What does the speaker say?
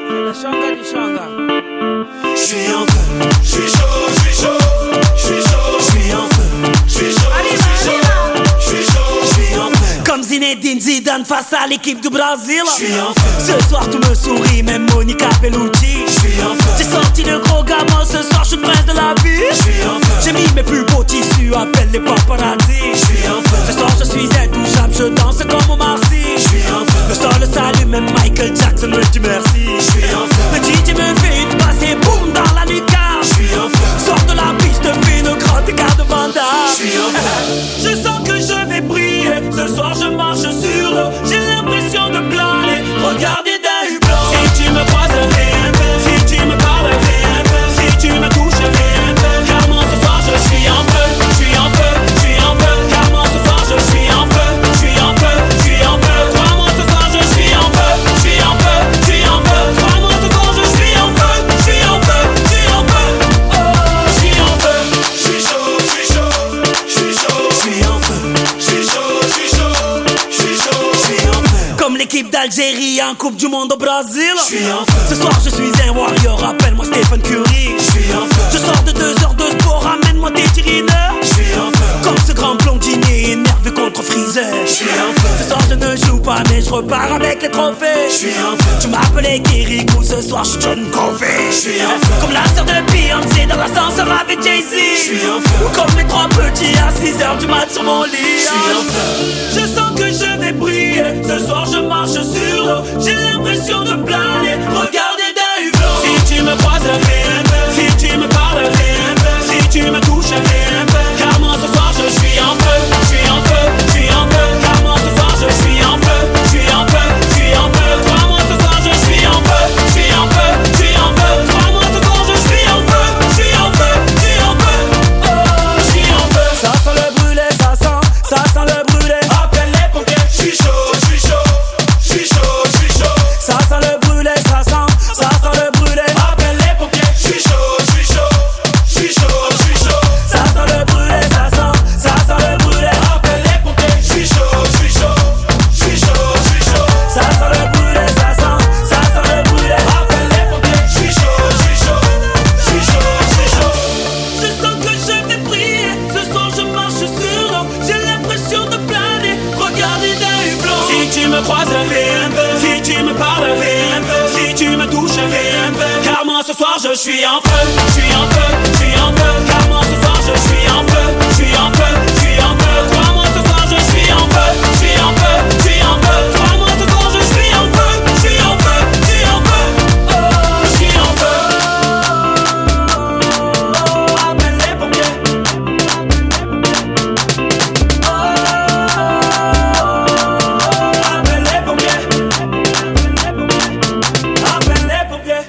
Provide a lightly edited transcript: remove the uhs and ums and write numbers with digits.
J'suis en feu, j'suis chaud, j'suis chaud, j'suis chaud, j'suis en feu, j'suis chaud, j'suis chaud, j'suis chaud, j'suis en feu. Comme Zinedine Zidane face à l'équipe du Brésil. J'suis en feu. Ce soir tout me sourit, même Monica Bellucci. J'suis en feu. J'ai sorti le gros gamin, ce soir j'suis le prince de la vie. J'suis en feu. J'ai mis mes plus beaux tissus, appelle les paparazzi. J'suis en feu. Ce soir je suis intouchable, je danse comme Omar Sy. J'suis en feu. Le sol s'allume, même Michael Jackson me dit merci. J'suis en feu. Le DJ me fait une passe et boum dans la lucarne. J'suis en feu. Sors de la piste, te fais une grande écart de Vanda. J'suis en feu. Je sens que je vais briller. Ce soir je marche sur l'eau. J'ai l'impression de planer. Regardez d'un hublot. Si tu me croises, fais un peu. Si tu me parles, fais un peu. Si tu me touches, fais un peu. Car moi ce soir je suis en feu. Je suis en feu, je suis en feu. Car moi ce soir je suis en feu. Je suis en feu, je suis en feu. Crois-moi ce soir je suis en feu. Je suis en feu, je suis en feu. Crois-moi ce soir je suis en feu. Je suis en feu, je suis en feu. Oh, je suis en feu. J'suis chaud, j'suis chaud, j'suis chaud, j'suis en feu. J'suis chaud, j'suis chaud, j'suis chaud, j'suis en feu. Comme l'équipe d'Algérie en Coupe du Monde au Brésil. J'suis en feu. Ce soir je suis un warrior, appelle-moi Stephen Curry. J'suis en feu. Je sors de 2 heures de sport, ramène-moi tes tirineurs. J'suis en feu. Comme ce grand blondinier énervé contre Freezer. J'suis en feu. Ce soir je ne joue pas mais je repars avec les trophées. J'suis en feu. Tu m'appelais Kirikou, ce soir je John Covey. J'suis en feu. Comme la sœur de Beyoncé dans l'ascenseur avec Jay-Z. J'suis en feu. Ou comme les 3 petits à 6 heures du mat sur mon lit. J'suis en feu. Je sens que je vais briller. Ce soir je marche sur l'eau. J'ai l'impression de planer. Regardez d'un hublot. Si tu me croises, fais un peu. Si tu me parles, fais un peu. Si tu me touches, fais un peu. Car moi ce soir je suis en feu. Je suis en feu, je suis en feu. Car moi ce soir je suis en feu. Je suis en feu, je suis en feu. Crois-moi ce soir je suis en feu. Je suis en feu, je suis en feu. Crois-moi ce soir je suis en feu. Je suis en feu, je suis en feu. Oh, je suis en feu. Ça sent le brûlé, ça sent le brûlé. Appelle les pompiers. J'suis chaud, j'suis chaud, j'suis chaud, j'suis chaud. Ça sent le brûlé, ça sent le brûlé. Appelle les pompiers. J'suis chaud, j'suis chaud, j'suis chaud, j'suis chaud. Ça sent le brûlé, ça sent le brûlé. Appelle les pompiers. J'suis chaud, j'suis chaud, j'suis chaud, j'suis chaud. Ça sent le brûlé, ça sent le brûlé. Appelle les pompiers. J'suis chaud, j'suis chaud, j'suis chaud, j'suis chaud. Je sens que je vais briller. Ce soir je marche sur l'eau. J'ai l'impression de planer. Regardez d'un hublot. Si tu me croises, fais un peu. Si tu me parles, fais un peu. Si tu me touches, fais un peu. Car moi ce soir je suis en feu. Je suis en feu.